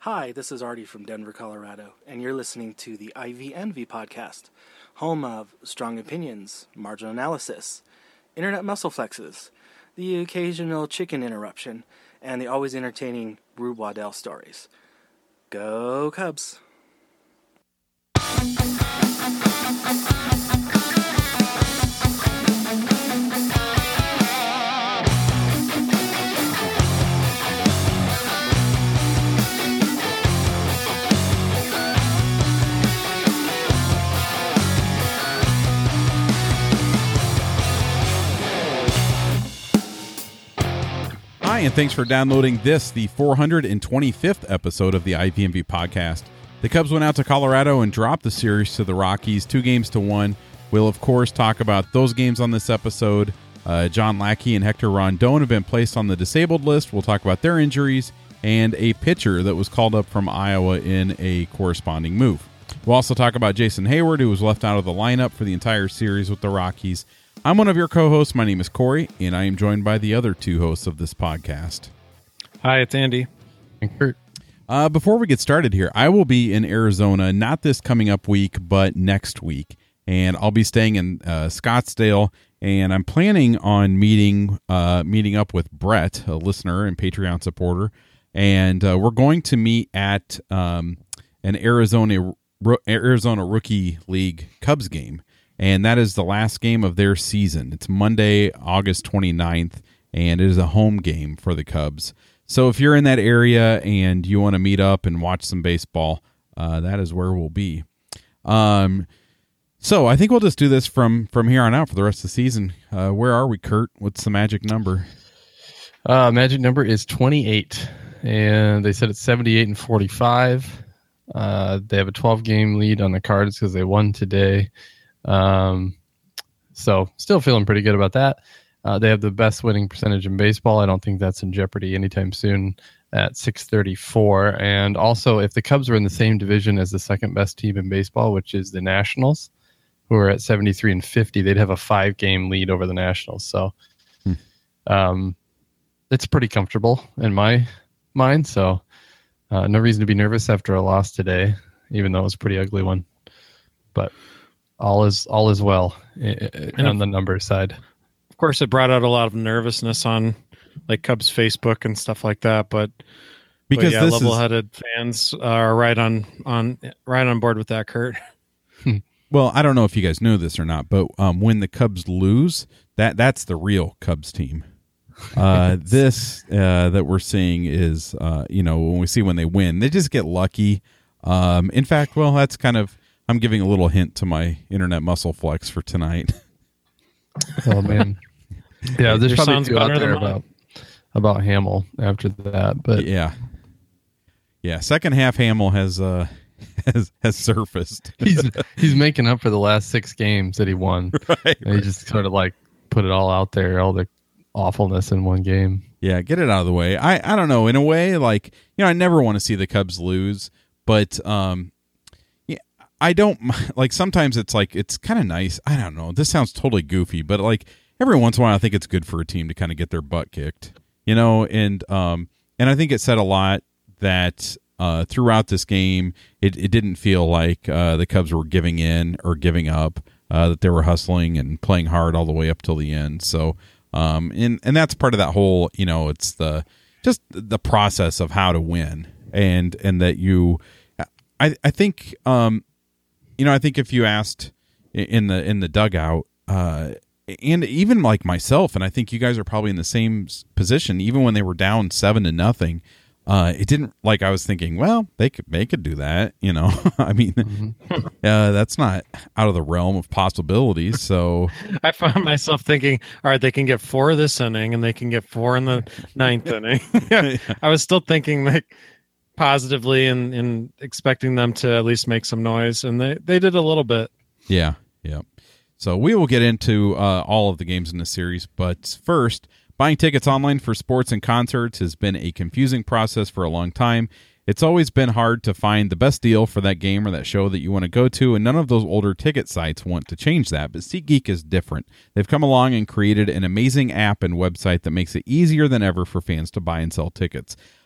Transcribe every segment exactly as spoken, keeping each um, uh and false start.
Hi, this is Artie from Denver, Colorado, and you're listening to the I V Envy podcast, home of strong opinions, marginal analysis, internet muscle flexes, the occasional chicken interruption, and the always entertaining Rube Waddell stories. Go Cubs! Hi, and thanks for downloading this, the four hundred twenty-fifth episode of the I V M V podcast. The Cubs went out to Colorado and dropped the series to the Rockies, two games to one. We'll, of course, talk about those games on this episode. Uh, John Lackey and Hector Rondon have been placed on the disabled list. We'll talk about their injuries and a pitcher that was called up from Iowa in a corresponding move. We'll also talk about Jason Hayward, who was left out of the lineup for the entire series with the Rockies. I'm one of your co-hosts. My name is Corey, and I am joined by the other two hosts of this podcast. Hi, it's Andy. And Kurt. Uh, before we get started here, I will be in Arizona, not this coming up week, but next week. And I'll be staying in uh, Scottsdale, and I'm planning on meeting uh, meeting up with Brett, a listener and Patreon supporter. And uh, we're going to meet at um, an Arizona, Arizona Rookie League Cubs game. And that is the last game of their season. It's Monday, August twenty-ninth, and it is a home game for the Cubs. So if you're in that area and you want to meet up and watch some baseball, uh, that is where we'll be. Um, so I think we'll just do this from, from here on out for the rest of the season. Uh, where are we, Kurt? What's the magic number? Uh, magic number is twenty-eight, and they said it's seventy-eight and forty-five. Uh, they have a twelve-game lead on the Cards because they won today. Um, so still feeling pretty good about that. Uh, they have the best winning percentage in baseball. I don't think that's in jeopardy anytime soon at six thirty-four. And also, if the Cubs were in the same division as the second best team in baseball, which is the Nationals, who are at seventy-three and fifty, they'd have a five game lead over the Nationals. So, hmm. um, it's pretty comfortable in my mind. So, uh, no reason to be nervous after a loss today, even though it was a pretty ugly one, but all is all is well and on the numbers side. Of course, it brought out a lot of nervousness on like Cubs Facebook and stuff like that, but because but yeah, level-headed is... fans are right on on right on board with that, Kurt. Well, I don't know if you guys know this or not, but um, when the Cubs lose, that that's the real Cubs team. Uh, this uh, that we're seeing is, uh, you know, when we see when they win, they just get lucky. Um, in fact, well, that's kind of. I'm giving a little hint to my internet muscle flex for tonight. Oh man, yeah, there's probably two out there about about Hamill after that, but yeah, yeah. Second half Hamill has uh has has surfaced. he's he's making up for the last six games that he won. Right, and he just sort of like put it all out there, all the awfulness in one game. Yeah, get it out of the way. I I don't know. In a way, like you know, I never want to see the Cubs lose, but um. I don't like sometimes it's like it's kind of nice. I don't know. This sounds totally goofy, but like every once in a while I think it's good for a team to kind of get their butt kicked, you know, and um and I think it said a lot that uh throughout this game it, it didn't feel like uh the Cubs were giving in or giving up, uh that they were hustling and playing hard all the way up till the end. So um and and that's part of that whole, you know, it's the just the process of how to win and and that you I I think um You know, I think if you asked in the in the dugout, uh, and even like myself, and I think you guys are probably in the same position, even when they were down seven to nothing, uh, it didn't like I was thinking, well, they could they could do that, you know. I mean, mm-hmm. uh, that's not out of the realm of possibilities. So I found myself thinking, all right, they can get four this inning, and they can get four in the ninth inning. I was still thinking like. Positively and, and expecting them to at least make some noise, and they, they did a little bit. Yeah, yeah. So we will get into uh, all of the games in the series, but first, buying tickets online for sports and concerts has been a confusing process for a long time. It's always been hard to find the best deal for that game or that show that you want to go to, and none of those older ticket sites want to change that, but SeatGeek is different. They've come along and created an amazing app and website that makes it easier than ever for fans to buy and sell tickets.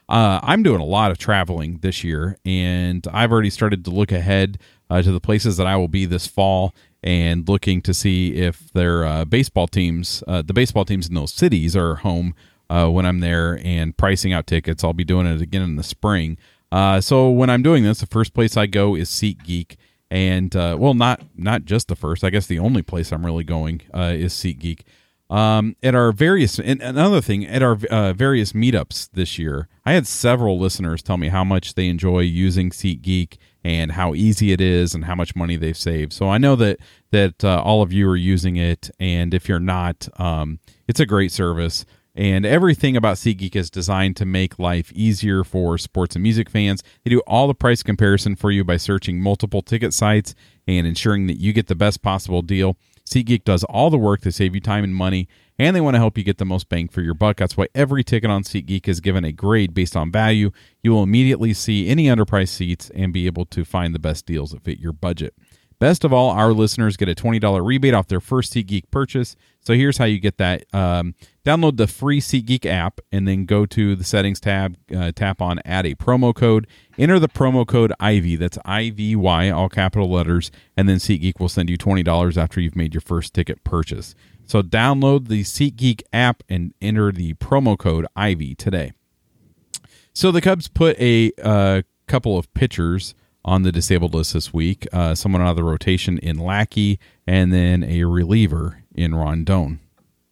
Uh, I'm doing a lot of traveling this year, and I've already started to look ahead uh, to the places that I will be this fall, and looking to see if their uh, baseball teams, uh, the baseball teams in those cities, are home uh, when I'm there, and pricing out tickets. I'll be doing it again in the spring. Uh, so when I'm doing this, the first place I go is SeatGeek, and uh, well, not not just the first. I guess the only place I'm really going uh, is SeatGeek. Um, at our various, and another thing, at our uh, various meetups this year, I had several listeners tell me how much they enjoy using SeatGeek and how easy it is and how much money they've saved. So I know that that uh, all of you are using it, and if you're not, um, it's a great service. And everything about SeatGeek is designed to make life easier for sports and music fans. They do all the price comparison for you by searching multiple ticket sites and ensuring that you get the best possible deal. SeatGeek does all the work to save you time and money, and they want to help you get the most bang for your buck. That's why every ticket on SeatGeek is given a grade based on value. You will immediately see any underpriced seats and be able to find the best deals that fit your budget. Best of all, our listeners get a twenty dollars rebate off their first SeatGeek purchase. So here's how you get that. Um, download the free SeatGeek app and then go to the settings tab, uh, tap on add a promo code, enter the promo code I V, that's I V Y, all capital letters, and then SeatGeek will send you twenty dollars after you've made your first ticket purchase. So download the SeatGeek app and enter the promo code I V today. So the Cubs put a uh, couple of pitchers on the disabled list this week, uh, someone out of the rotation in Lackey, and then a reliever in Rondon.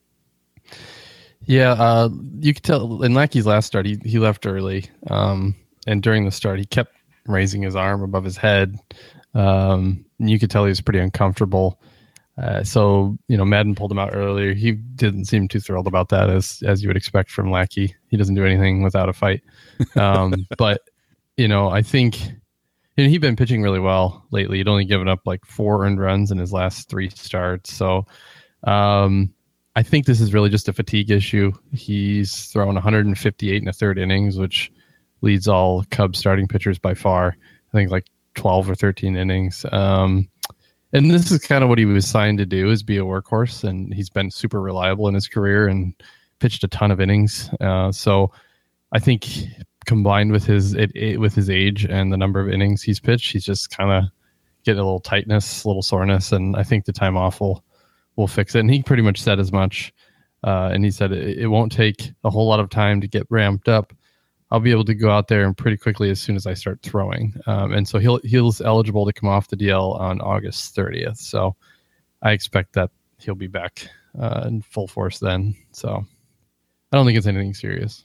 Yeah, uh, you could tell in Lackey's last start, he, he left early, um, and during the start, he kept raising his arm above his head. Um, and you could tell he was pretty uncomfortable. Uh, so, you know, Madden pulled him out earlier. He didn't seem too thrilled about that, as as you would expect from Lackey. He doesn't do anything without a fight. Um, but, you know, I think... And he'd been pitching really well lately. He'd only given up like four earned runs in his last three starts. So um, I think this is really just a fatigue issue. He's thrown one hundred fifty-eight and a third innings, which leads all Cubs starting pitchers by far. I think like twelve or thirteen innings. Um, and this is kind of what he was signed to do, is be a workhorse. And he's been super reliable in his career and pitched a ton of innings. Uh, so I think... combined with his it, it, with his age and the number of innings he's pitched, he's just kind of getting a little tightness, a little soreness, and I think the time off will will fix it. And he pretty much said as much. Uh, and he said it, it won't take a whole lot of time to get ramped up. I'll be able to go out there and pretty quickly as soon as I start throwing. Um, and so he'll he's eligible to come off the D L on August thirtieth. So I expect that he'll be back uh, in full force then. So I don't think it's anything serious.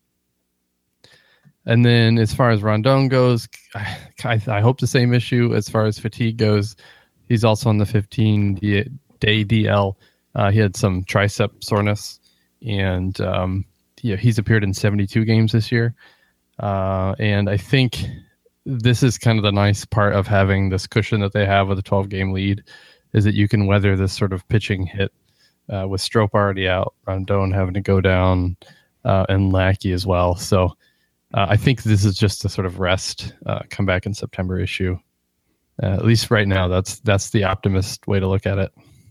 And then as far as Rondon goes, I, I hope the same issue as far as fatigue goes. He's also on the fifteen-day D L. Uh, he had some tricep soreness, and um, yeah, he's appeared in seventy-two games this year. Uh, and I think this is kind of the nice part of having this cushion that they have with a twelve-game lead, is that you can weather this sort of pitching hit uh, with Strop already out, Rondon having to go down, uh, and Lackey as well. So Uh, I think this is just a sort of rest, uh, come back in September issue. Uh, at least right now, that's that's the optimist way to look at it.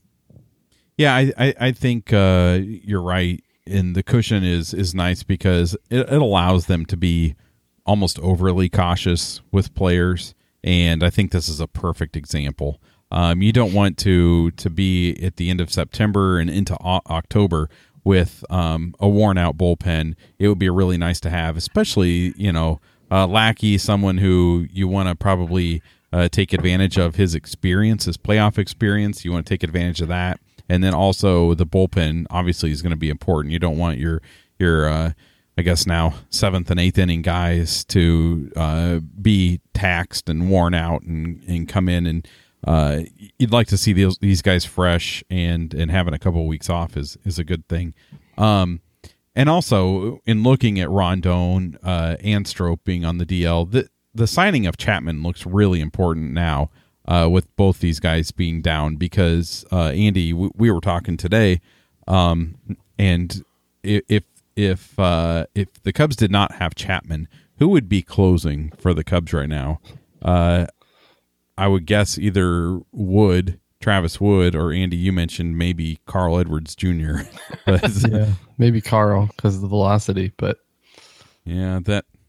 Yeah, I I, I think uh, you're right, and the cushion is is nice because it, it allows them to be almost overly cautious with players, and I think this is a perfect example. Um, you don't want to to be at the end of September and into o- October with um, a worn-out bullpen. It would be really nice to have, especially, you know, uh, Lackey, someone who you want to probably uh, take advantage of his experience, his playoff experience. You want to take advantage of that. And then also the bullpen, obviously, is going to be important. You don't want your, your uh, I guess now, seventh and eighth inning guys to uh, be taxed and worn out and, and come in and Uh, you'd like to see these these guys fresh, and, and having a couple of weeks off is, is a good thing. Um, and also, in looking at Rondon uh, and Strop being on the D L, the, the signing of Chapman looks really important now uh, with both these guys being down because, uh, Andy, w- we were talking today, um, and if if uh, if the Cubs did not have Chapman, who would be closing for the Cubs right now? Uh I would guess either Wood, Travis Wood, or Andy, you mentioned maybe Carl Edwards Junior But, yeah, maybe Carl because of the velocity. But yeah, that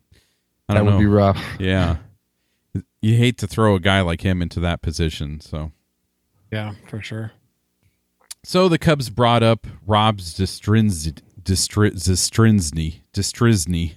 I That don't would know. be rough. Yeah. You hate to throw a guy like him into that position. So, Yeah, for sure. so the Cubs brought up Rob Zastrinz, Zastri- Zastrinzny, Zastrizny,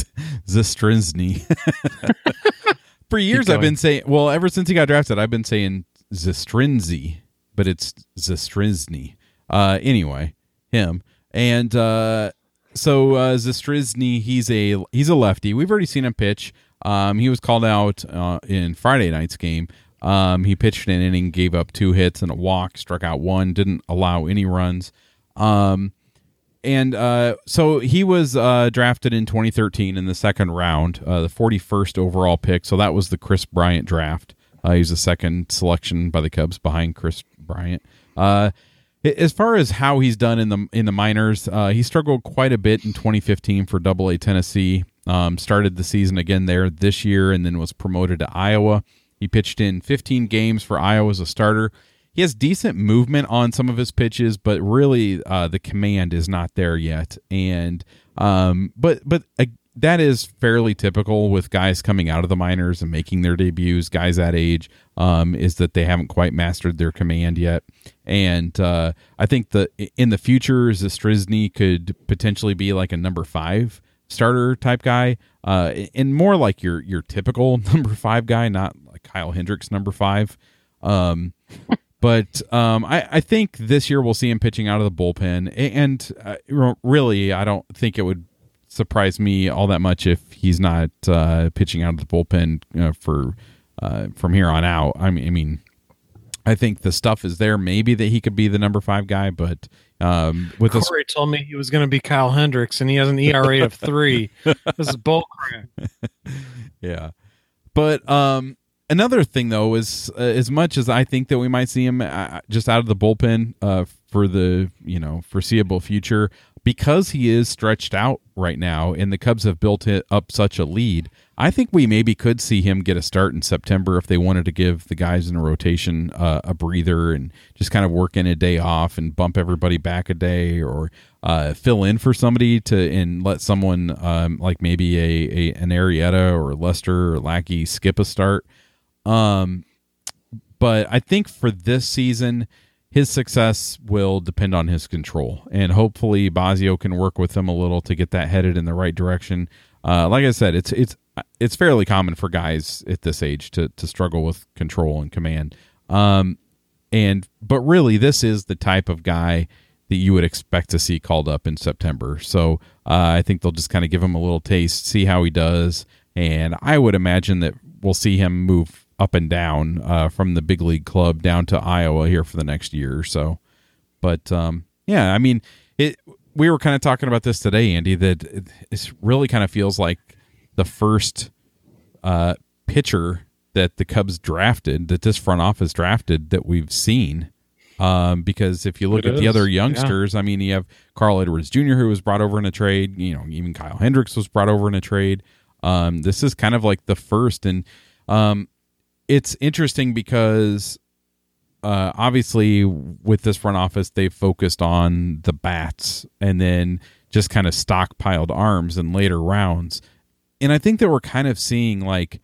Zastrinzny. For years, I've been saying, well, ever since he got drafted, I've been saying Zastrinzy, but it's Zastrinzny. Uh, anyway, him. And uh, so uh, Zastrizny, he's a he's a lefty. We've already seen him pitch. Um, he was called out uh, in Friday night's game. Um, he pitched an inning, gave up two hits and a walk, struck out one, didn't allow any runs. Um, and uh, so he was uh, drafted in twenty thirteen in the second round, uh, the forty-first overall pick. So that was the Chris Bryant draft. Uh, he was the second selection by the Cubs behind Chris Bryant. Uh, as far as how he's done in the in the minors, uh, he struggled quite a bit in twenty fifteen for Double A Tennessee. Um, started the season again there this year and then was promoted to Iowa. He pitched in fifteen games for Iowa as a starter. He has decent movement on some of his pitches, but really uh, the command is not there yet. And um, but but uh, that is fairly typical with guys coming out of the minors and making their debuts. Guys that age um, is that they haven't quite mastered their command yet. And uh, I think the in the future, Zastrizny could potentially be like a number five starter type guy, uh, and more like your your typical number five guy, not like Kyle Hendricks number five. Um, but um, I, I think this year we'll see him pitching out of the bullpen, and uh, really, I don't think it would surprise me all that much if he's not uh, pitching out of the bullpen uh, for uh, from here on out. I mean, I mean, I think the stuff is there. Maybe that he could be the number five guy, but. Um, with Corey this, told me he was going to be Kyle Hendricks, and he has an E R A of three. This is bullcrap. Yeah, but um, another thing though is uh, as much as I think that we might see him uh, just out of the bullpen uh, for the you know foreseeable future, because he is stretched out right now, and the Cubs have built it up such a lead. I think we maybe could see him get a start in September if they wanted to give the guys in a rotation uh, a breather and just kind of work in a day off and bump everybody back a day, or uh, fill in for somebody to and let someone um, like maybe a, a an Arrieta or Lester or Lackey skip a start. Um, but I think for this season, his success will depend on his control, and hopefully Bosio can work with him a little to get that headed in the right direction. Uh, like I said, it's it's it's fairly common for guys at this age to to struggle with control and command. Um, and but really, this is the type of guy that you would expect to see called up in September. So uh, I think they'll just kind of give him a little taste, see how he does, and I would imagine that we'll see him move up and down uh, from the big league club down to Iowa here for the next year or so. But um, yeah, I mean, it. We were kind of talking about this today, Andy, that it, it really kind of feels like the first uh, pitcher that the Cubs drafted, that this front office drafted, that we've seen. Um, because if you look It at the is. other youngsters, yeah. I mean, you have Carl Edwards Junior, who was brought over in a trade. You know, even Kyle Hendricks was brought over in a trade. Um, this is kind of like the first, and um, it's interesting because uh, obviously with this front office, they've focused on the bats and then just kind of stockpiled arms in later rounds. And I think that we're kind of seeing like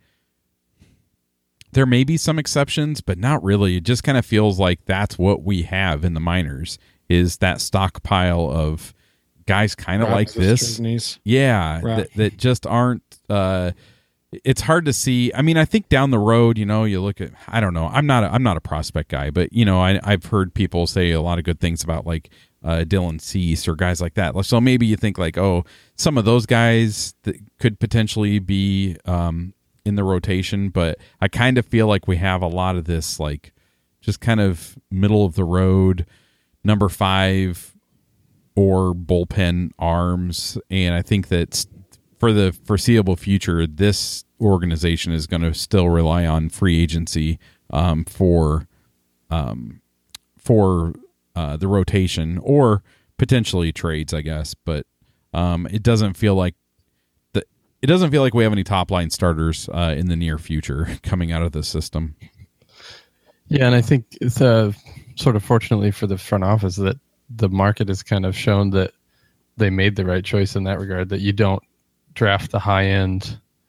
there may be some exceptions, but not really. It just kind of feels like that's what we have in the minors, is that stockpile of guys kind of like this. Knees. Yeah, Right. that, that just aren't uh, it's hard to see. I mean, I think down the road, you know, you look at, I don't know, I'm not a, I'm not a prospect guy, but you know, I, I've heard people say a lot of good things about like uh, Dylan Cease or guys like that. So maybe you think like, oh, some of those guys that could potentially be um, in the rotation, but I kind of feel like we have a lot of this like just kind of middle of the road number five or bullpen arms, and I think that for the foreseeable future, this organization is going to still rely on free agency um, for um, for uh, the rotation or potentially trades, I guess. But um, it doesn't feel like the it doesn't feel like we have any top line starters uh, in the near future coming out of the system. Yeah, and I think it's uh, sort of fortunately for the front office that the market has kind of shown that they made the right choice in that regard, that you don't draft the high end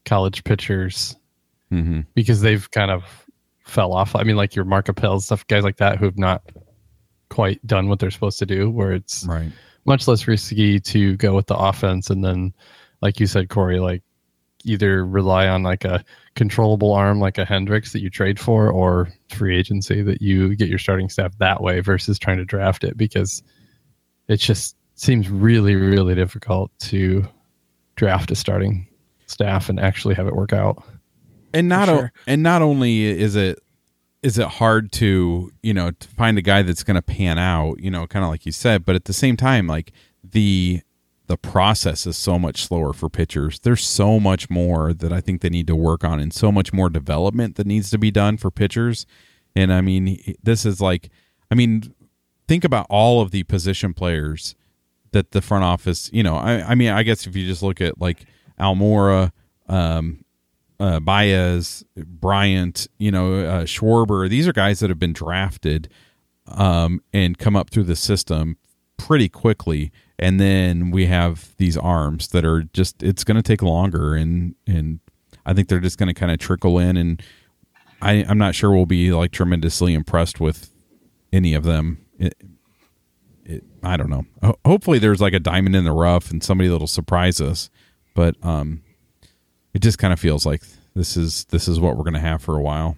college pitchers Mm-hmm. because they've kind of fell off. I mean, like your Mark Appel stuff, guys like that who have not quite done what they're supposed to do, where it's Right. much less risky to go with the offense. And then, like you said, Corey, like either rely on like a controllable arm like a Hendricks that you trade for, or free agency that you get your starting staff that way versus trying to draft it, because it just seems really, really difficult to draft a starting staff and actually have it work out. And not For o- sure. and not only is it is it hard to, you know, to find a guy that's going to pan out, you know, kind of like you said, but at the same time, like the the process is so much slower for pitchers. There's so much more that I think they need to work on, and so much more development that needs to be done for pitchers. And I mean, this is like, I mean, think about all of the position players that the front office, you know, I, I mean, I guess if you just look at like Almora, um, uh, Baez, Bryant, you know, uh, Schwarber, these are guys that have been drafted um, and come up through the system pretty quickly. And then we have these arms that are just, it's going to take longer. And, and I think they're just going to kind of trickle in. And I, I'm not sure we'll be like tremendously impressed with any of them. It, it, I don't know. Ho- hopefully there's like a diamond in the rough and somebody that'll surprise us. But um, it just kind of feels like this is this is what we're going to have for a while.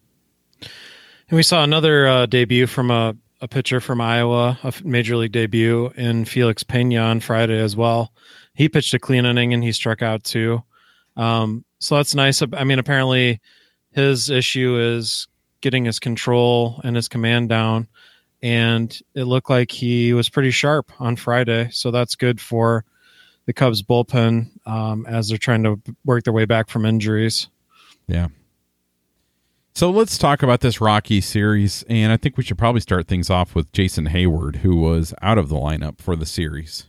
And we saw another uh, debut from a, a pitcher from Iowa, a major league debut in Felix Pena on Friday as well. He pitched a clean inning and he struck out too. Um, so that's nice. I mean, apparently his issue is getting his control and his command down. And it looked like he was pretty sharp on Friday. So that's good for the Cubs bullpen um, as they're trying to work their way back from injuries. Yeah. So let's talk about this Rocky series. And I think we should probably start things off with Jason Hayward, who was out of the lineup for the series.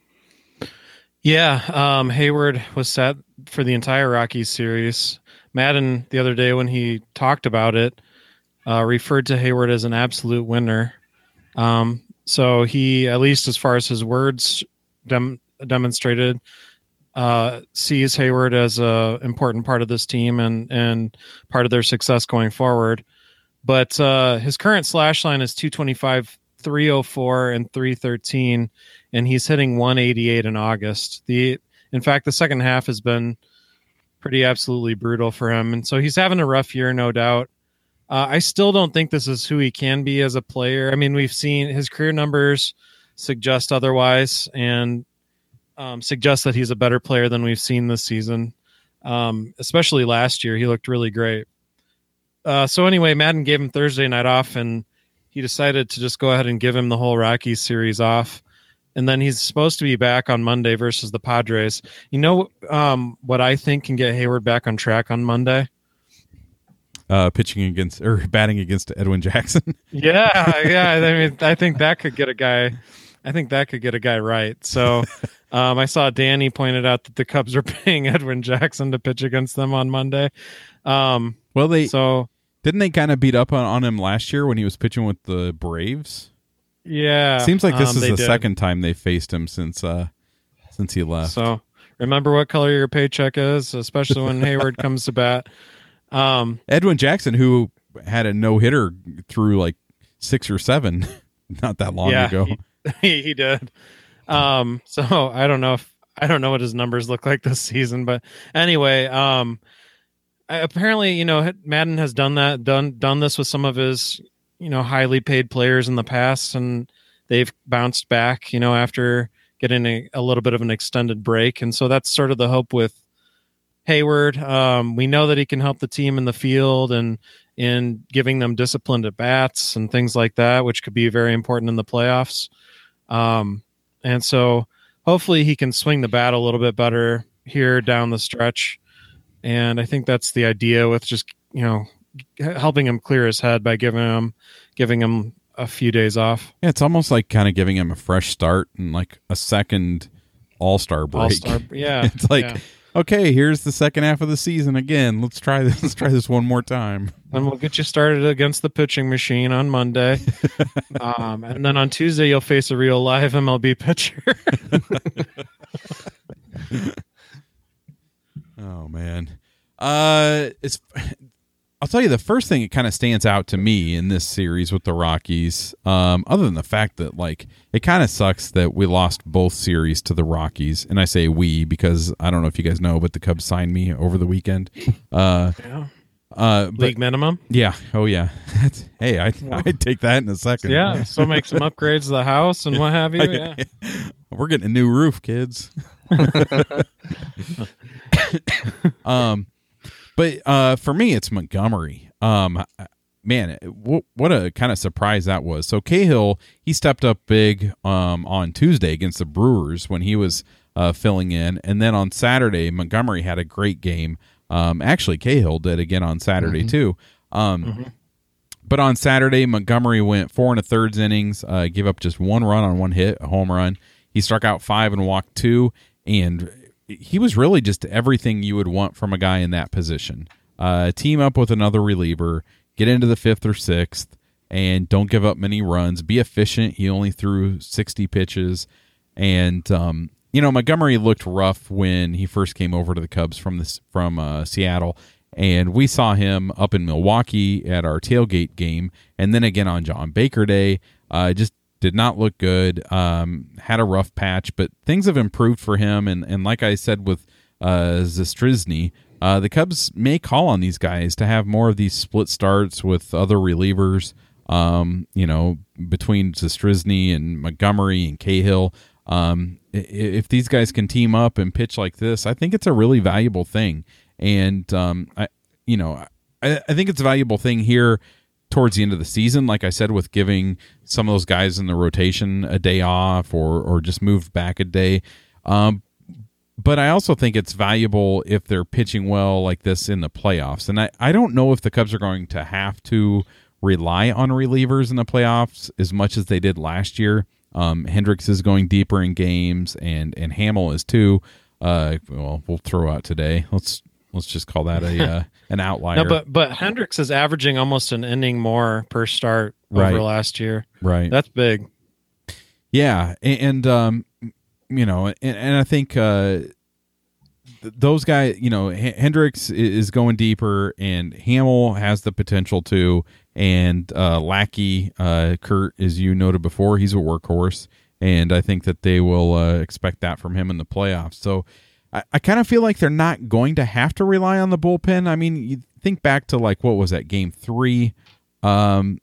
Yeah, um, Hayward was set for the entire Rockies series. Madden, the other day when he talked about it, uh, referred to Hayward as an absolute winner. Um, so he, at least as far as his words dem- demonstrated, uh, sees Hayward as a important part of this team and, and part of their success going forward. But uh, his current slash line is two twenty-five, three oh four, and three thirteen, and he's hitting one eighty-eight in August. The in fact, the second half has been pretty absolutely brutal for him, and so he's having a rough year, no doubt. Uh, I still don't think this is who he can be as a player. I mean, we've seen his career numbers suggest otherwise, and um, suggest that he's a better player than we've seen this season. Um, especially last year, he looked really great. Uh, so anyway, Madden gave him Thursday night off, and he decided to just go ahead and give him the whole Rockies series off. And then he's supposed to be back on Monday versus the Padres. You know um, what I think can get Hayward back on track on Monday? Uh, pitching against or batting against Edwin Jackson. Yeah, yeah. I mean, I think that could get a guy. I think that could get a guy right. So, um, I saw Danny pointed out that the Cubs are paying Edwin Jackson to pitch against them on Monday. Um, Well, they so didn't they kind of beat up on, on him last year when he was pitching with the Braves. yeah, Seems like this um, is they the did. second time they faced him since uh since he left. So remember what color your paycheck is, especially when Hayward comes to bat. Um, Edwin Jackson, who had a no hitter through like six or seven, not that long yeah, ago. He, he did. Um, so I don't know if I don't know what his numbers look like this season, but anyway, um, I, apparently, you know, Madden has done that, done done this with some of his, you know, highly paid players in the past, and they've bounced back, you know, after getting a, a little bit of an extended break, and so that's sort of the hope with Hayward. Um, we know that he can help the team in the field and in giving them disciplined at bats and things like that, which could be very important in the playoffs. Um, and so hopefully he can swing the bat a little bit better here down the stretch. And I think that's the idea with just, you know, helping him clear his head by giving him, giving him a few days off. Yeah, it's almost like kind of giving him a fresh start and like a second all-star break. All-star, yeah. It's like, yeah. okay, here's the second half of the season again. Let's try this. Let's try this one more time. And we'll get you started against the pitching machine on Monday. um, and then on Tuesday, you'll face a real live M L B pitcher. Oh Oh man. Uh, it's. I'll tell you the first thing that kind of stands out to me in this series with the Rockies, um, other than the fact that like it kind of sucks that we lost both series to the Rockies, and I say we because I don't know if you guys know, but the Cubs signed me over the weekend. Uh, Yeah. uh, but, League minimum. yeah. Oh yeah. That's, hey, I I'd take that in a second. Yeah. So make some upgrades to the house and what have you. Yeah. We're getting a new roof, kids. um. But uh, for me, it's Montgomery. Um, man, w- what a kind of surprise that was. So Cahill, he stepped up big um, on Tuesday against the Brewers when he was uh, filling in. And then on Saturday, Montgomery had a great game. Um, actually, Cahill did again on Saturday, mm-hmm. too. Um, mm-hmm. But on Saturday, Montgomery went four and a thirds innings, uh, gave up just one run on one hit, a home run. He struck out five and walked two, and he was really just everything you would want from a guy in that position. Uh, team up with another reliever, get into the fifth or sixth, and don't give up many runs. Be efficient. He only threw sixty pitches. And, um, you know, Montgomery looked rough when he first came over to the Cubs from this, from uh, Seattle. And we saw him up in Milwaukee at our tailgate game, and then again on John Baker Day. Uh, just did not look good, um, had a rough patch, but things have improved for him. And, and like I said with uh, Zastryzny, uh, the Cubs may call on these guys to have more of these split starts with other relievers, um, you know, between Zastryzny and Montgomery and Cahill. Um, if these guys can team up and pitch like this, I think it's a really valuable thing. And, um, I, you know, I, I think it's a valuable thing here towards the end of the season, like I said, with giving some of those guys in the rotation a day off or or just moved back a day. Um, but I also think it's valuable if they're pitching well like this in the playoffs. And I, I don't know if the Cubs are going to have to rely on relievers in the playoffs as much as they did last year. Um, Hendricks is going deeper in games, and, and Hamill is too. Uh, well, we'll throw out today. Let's Let's just call that a uh, an outlier. No, but but Hendricks is averaging almost an inning more per start right. over last year. Right, that's big. Yeah, and, and um, you know, and, and I think uh, th- those guys, you know, H- Hendricks is going deeper, and Hamill has the potential to, and uh, Lackey, uh, Kurt, as you noted before, he's a workhorse, and I think that they will uh, expect that from him in the playoffs. So. I, I kind of feel like they're not going to have to rely on the bullpen. I mean, you think back to like, what was that, game three? Um,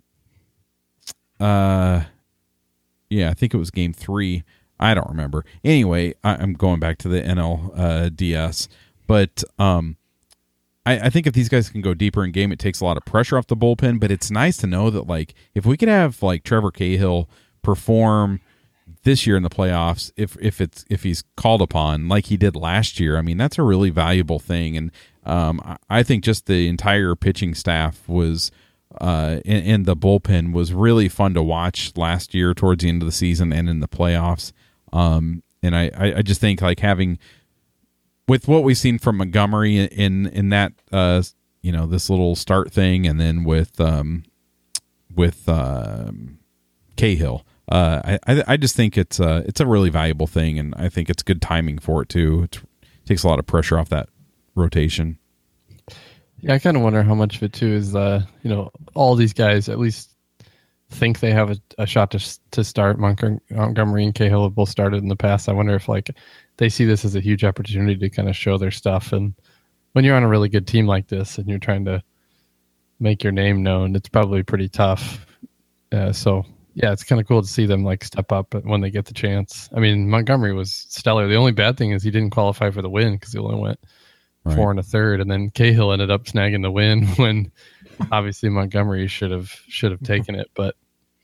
uh, yeah, I think it was game three. I don't remember. Anyway, I, I'm going back to the N L D S. But um, I, I think if these guys can go deeper in game, it takes a lot of pressure off the bullpen. But it's nice to know that, like, if we could have like Trevor Cahill perform this year in the playoffs, if if it's if he's called upon like he did last year, I mean, that's a really valuable thing. And um, I think just the entire pitching staff was uh, and, and the bullpen was really fun to watch last year towards the end of the season and in the playoffs. Um, and I, I just think like having with what we've seen from Montgomery in in that uh, you know, this little start thing, and then with um, with um, Cahill. Uh, I I just think it's uh it's a really valuable thing, and I think it's good timing for it too. It's, it takes a lot of pressure off that rotation. Yeah, I kind of wonder how much of it too is uh you know, all these guys at least think they have a, a shot to to start. Montgomery and Cahill have both started in the past. I wonder if like they see this as a huge opportunity to kind of show their stuff. And when you're on a really good team like this and you're trying to make your name known, it's probably pretty tough. Uh, so. Yeah, it's kind of cool to see them like step up when they get the chance. I mean, Montgomery was stellar. The only bad thing is he didn't qualify for the win because he only went right. four and a third, and then Cahill ended up snagging the win when obviously Montgomery should have should have taken it. But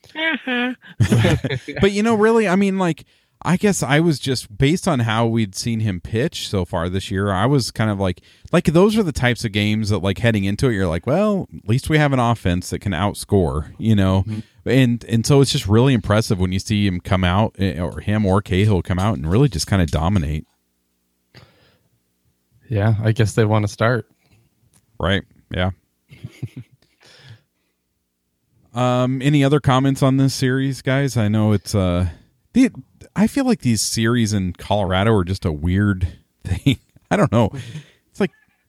but you know, really, I mean, like I guess I was just based on how we'd seen him pitch so far this year. I was kind of like, like those are the types of games that, like, heading into it, you're like, well, at least we have an offense that can outscore, you know, mm-hmm. and and so it's just really impressive when you see him come out, or him or Cahill come out and really just kind of dominate. Yeah, I guess they want to start. Right. Yeah. um. Any other comments on this series, guys? I know it's uh, the. I feel like these series in Colorado are just a weird thing. I don't know. It's like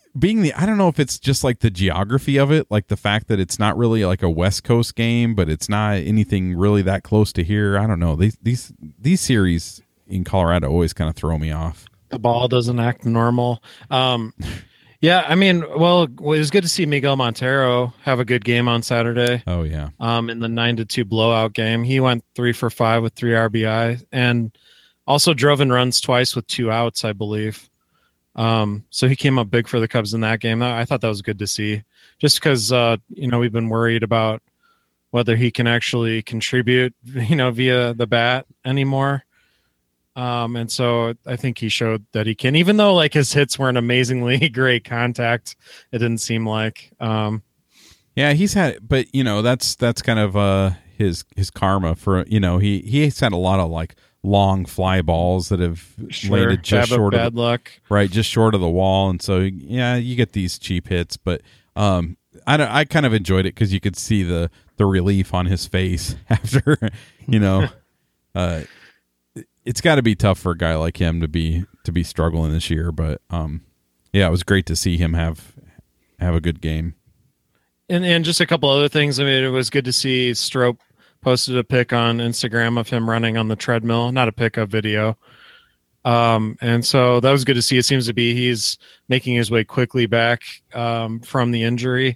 being the I don't know if it's just like the geography of it, like the fact that it's not really like a West Coast game, but it's not anything really that close to here. I don't know. These these these series in Colorado always kind of throw me off. The ball doesn't act normal. Um, yeah, I mean, well, it was good to see Miguel Montero have a good game on Saturday. Oh yeah. Um, in the nine to two blowout game, he went three for five with three R B I, and also drove in runs twice with two outs, I believe. Um, so he came up big for the Cubs in that game. I thought that was good to see, just because uh, you know, we've been worried about whether he can actually contribute, you know, via the bat anymore. Um, and so I think he showed that he can, even though like his hits weren't amazingly great contact. It didn't seem like. Um, yeah, he's had, but you know, that's that's kind of uh, his his karma for you know he he's had a lot of like long fly balls that have sure, landed just bad, short bad of the, luck, right, just short of the wall, and so yeah, you get these cheap hits. But um, I don't, I kind of enjoyed it because you could see the the relief on his face after, you know, uh, it's got to be tough for a guy like him to be to be struggling this year. But um, yeah, it was great to see him have have a good game. And and just a couple other things. I mean, it was good to see Strope posted a pic on Instagram of him running on the treadmill, not a pic, a video. Um, and so that was good to see. It seems to be he's making his way quickly back um, from the injury.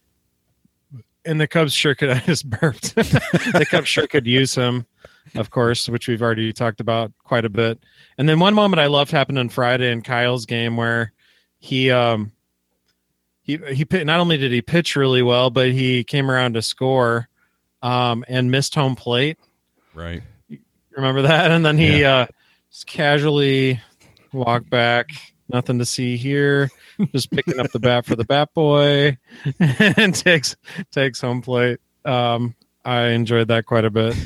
And the Cubs sure could, I just burped. The Cubs sure could use him, of course, which we've already talked about quite a bit. And then one moment I loved happened on Friday in Kyle's game where he, um, he, he, not only did he pitch really well, but he came around to score. Um, and missed home plate. Right. Remember that? And then he yeah. uh, just casually walked back. Nothing to see here. Just picking up the bat for the bat boy and takes takes home plate. Um, I enjoyed that quite a bit.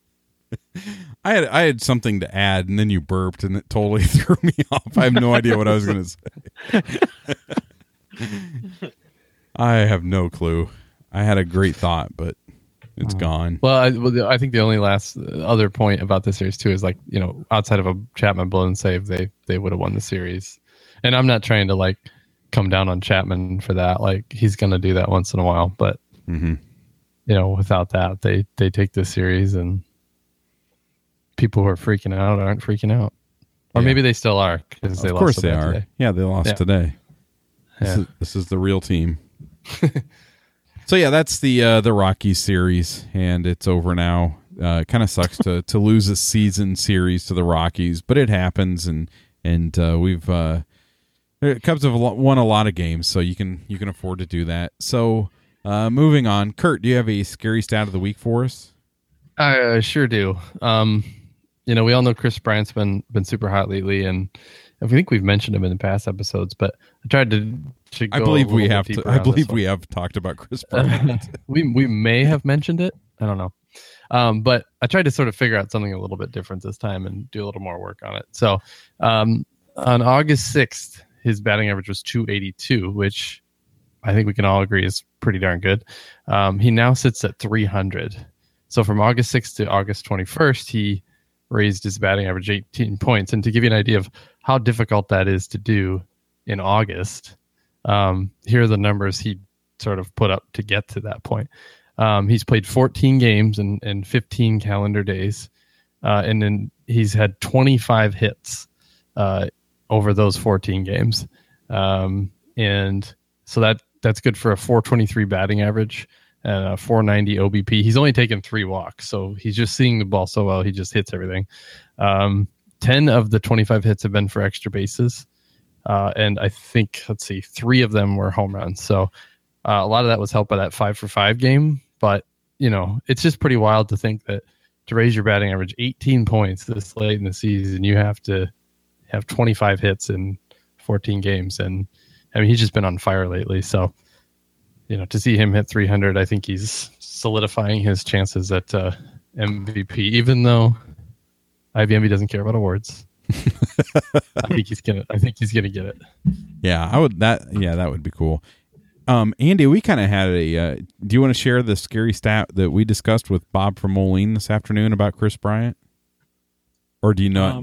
I had I had something to add, and then you burped, and it totally threw me off. I have no idea what I was going to say. I have no clue. I had a great thought, but it's gone. Well, I, well, I think the only last other point about this series too is like, you know, outside of a Chapman blown save, they they would have won the series. And I'm not trying to like come down on Chapman for that. Like he's going to do that once in a while, but mm-hmm. you know, without that, they they take this series, and people who are freaking out aren't freaking out, or yeah. maybe they still are because they of lost. course they are. Today. Yeah, they lost yeah. today. This, yeah. is, this is the real team. So yeah, that's the uh, the Rockies series, and it's over now. Uh, it kind of sucks to to lose a season series to the Rockies, but it happens, and and uh, we've uh, Cubs have won a lot of games, so you can you can afford to do that. So uh, moving on, Kurt, do you have a scary stat of the week for us? I uh, sure do. Um, you know, we all know Chris Bryant's been been super hot lately, and I think we've mentioned him in the past episodes, but I tried to. to go I believe we bit have. To, I believe we have talked about Chris Bryant. we we may have mentioned it. I don't know, um, but I tried to sort of figure out something a little bit different this time and do a little more work on it. So um, on August sixth, his batting average was two eighty-two, which I think we can all agree is pretty darn good. Um, he now sits at three hundred. So from August sixth to August twenty-first, he raised his batting average eighteen points. And to give you an idea of how difficult that is to do in August, um, here are the numbers he sort of put up to get to that point. Um, he's played fourteen games in, in fifteen calendar days. Uh, and then he's had twenty-five hits uh, over those fourteen games. Um, and so that that's good for a four twenty-three batting average and a four ninety O B P. He's only taken three walks, so he's just seeing the ball so well, he just hits everything. Um, ten of the twenty-five hits have been for extra bases. Uh, and I think, let's see, three of them were home runs. So uh, a lot of that was helped by that five for five game. But, you know, it's just pretty wild to think that to raise your batting average eighteen points this late in the season, you have to have twenty-five hits in fourteen games. And I mean, he's just been on fire lately. So, you know, to see him hit three hundred, I think he's solidifying his chances at uh, M V P, even though I B M B doesn't care about awards. I think he's gonna. I think he's gonna get it. Yeah, I would. That yeah, that would be cool. Um, Andy, we kind of had a. Uh, do you want to share the scary stat that we discussed with Bob from Moline this afternoon about Chris Bryant, or do you not? Um,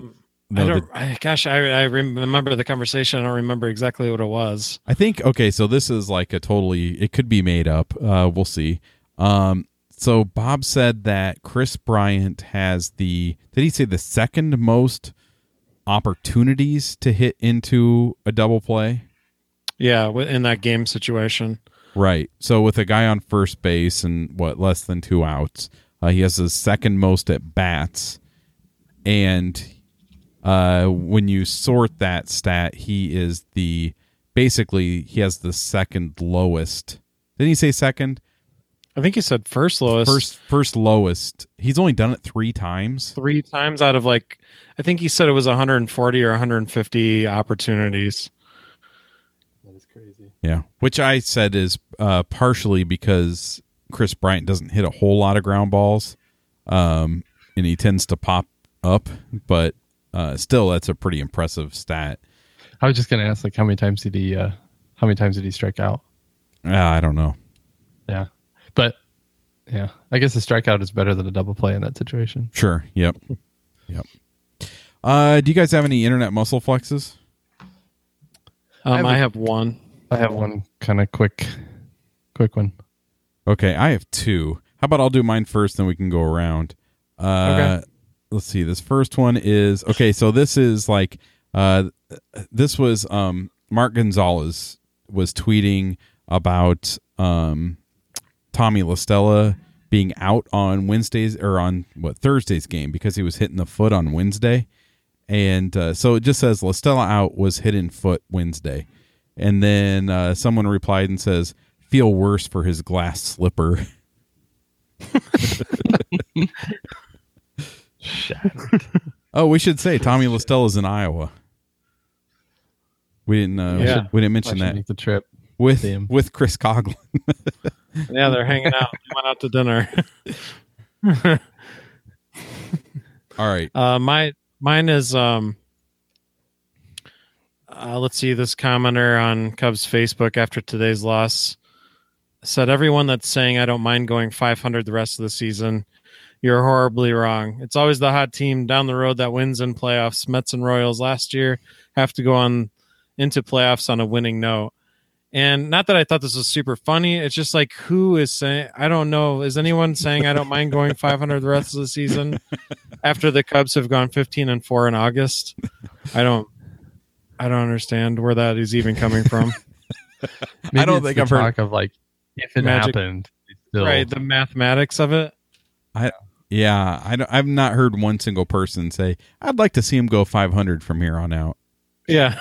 know I don't, the, I, gosh, I, I remember the conversation. I don't remember exactly what it was. I think okay, so this is like a totally it could be made up. Uh, we'll see. Um, so Bob said that Chris Bryant has the did he say the second most opportunities to hit into a double play? Yeah, wi- in that game situation. Right. So with a guy on first base and what less than two outs, uh, he has the second most at bats, and uh, when you sort that stat, he is the basically he has the second lowest. Didn't he say second? I think he said first lowest. First, first lowest. He's only done it three times. Three times out of like, I think he said it was one hundred forty or one hundred fifty opportunities. That is crazy. Yeah, which I said is uh, partially because Chris Bryant doesn't hit a whole lot of ground balls, um, and he tends to pop up. But uh, still, that's a pretty impressive stat. I was just going to ask, like, how many times did he, uh, how many times did he strike out? Uh, I don't know. Yeah, but yeah, I guess a strikeout is better than a double play in that situation. Sure. Yep. Yep. Uh, do you guys have any internet muscle flexes? Um, I have I a- have one. I have one kind of quick, quick one. Okay, I have two. How about I'll do mine first, then we can go around. Uh, Okay. Let's see. This first one is okay. So this is like uh, this was um, Mark Gonzalez was tweeting about um, Tommy LaStella being out on Wednesdays or on what Thursday's game because he was hitting the foot on Wednesday, and uh, so it just says LaStella out was hitting foot Wednesday, and then uh, someone replied and says feel worse for his glass slipper. Shattered. Oh, we should say Tommy LaStella's in Iowa. We didn't. Uh, Yeah. we didn't I mention should that make the trip. with Damn. with Chris Coughlin. Yeah, they're hanging out. They went out to dinner. All right. Uh, my mine is um. Uh, let's see. This commenter on Cubs Facebook after today's loss said, "Everyone that's saying I don't mind going five hundred the rest of the season, you're horribly wrong. It's always the hot team down the road that wins in playoffs. Mets and Royals last year have to go on into playoffs on a winning note." And not that I thought this was super funny. It's just like, who is saying, I don't know. Is anyone saying I don't mind going five hundred the rest of the season after the Cubs have gone fifteen and four in August? I don't, I don't understand where that is even coming from. Maybe I don't it's think the I've heard- talk of like if it Magic- happened. it's Still, Right. The mathematics of it. Yeah, I don't, I've not heard one single person say I'd like to see him go five hundred from here on out. Yeah.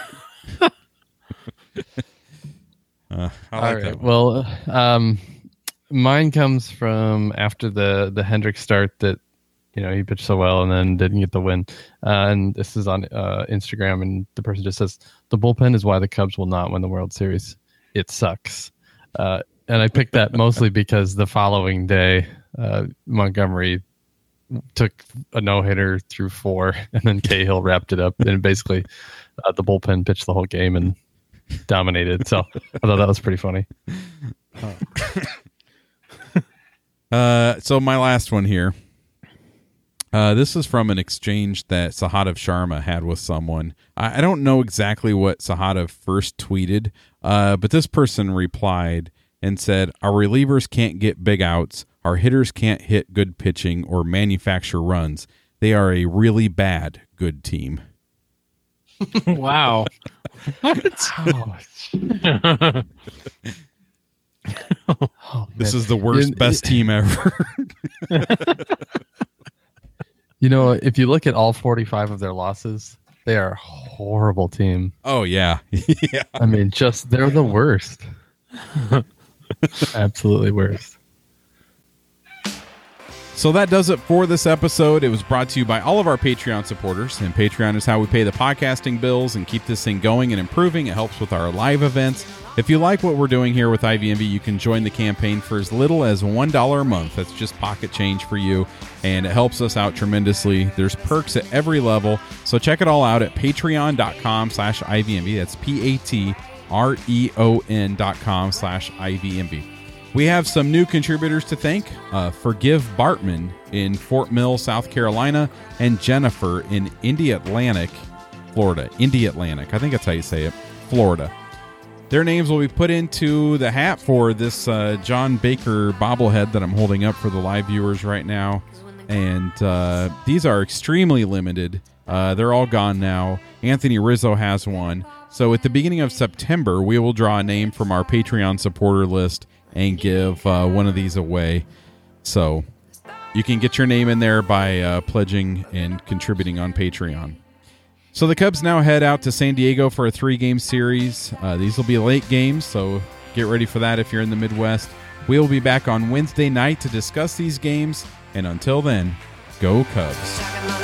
Uh, I All like right. that. One. Well, um, mine comes from after the the Hendricks start that you know he pitched so well and then didn't get the win. Uh, and this is on uh, Instagram, and the person just says the bullpen is why the Cubs will not win the World Series. It sucks. Uh, and I picked that mostly because the following day, uh, Montgomery took a no hitter through four, and then Cahill wrapped it up. And basically, uh, the bullpen pitched the whole game and dominated. So I thought that was pretty funny. Uh, so my last one here. Uh, this is from an exchange that Sahadev Sharma had with someone. I, I don't know exactly what Sahadev first tweeted, uh, but this person replied and said, "Our relievers can't get big outs. Our hitters can't hit good pitching or manufacture runs. They are a really bad good team." Wow. Oh, oh, This man. is the worst, You- best team ever. You know, if you look at all forty-five of their losses, they are a horrible team. Oh, yeah. yeah. I mean, just they're the worst. Absolutely worst. So that does it for this episode. It was brought to you by all of our Patreon supporters, and Patreon is how we pay the podcasting bills and keep this thing going and improving. It helps with our live events. If you like what we're doing here with I V M V, you can join the campaign for as little as one dollar a month. That's just pocket change for you, and it helps us out tremendously. There's perks at every level, so check it all out at patreon.com slash IVMV. That's P-A-T-R-E-O-N dot com slash IVMV. We have some new contributors to thank. Uh, Forgive Bartman in Fort Mill, South Carolina, and Jennifer in Indy Atlantic, Florida. Indy Atlantic. I think that's how you say it. Florida. Their names will be put into the hat for this uh, John Baker bobblehead that I'm holding up for the live viewers right now. And uh, these are extremely limited. Uh, they're all gone now. Anthony Rizzo has one. So at the beginning of September, we will draw a name from our Patreon supporter list and give uh, one of these away. So you can get your name in there by uh, pledging and contributing on Patreon. So the Cubs now head out to San Diego for a three-game series. Uh, these will be late games, so get ready for that if you're in the Midwest. We'll be back on Wednesday night to discuss these games. And until then, go Cubs.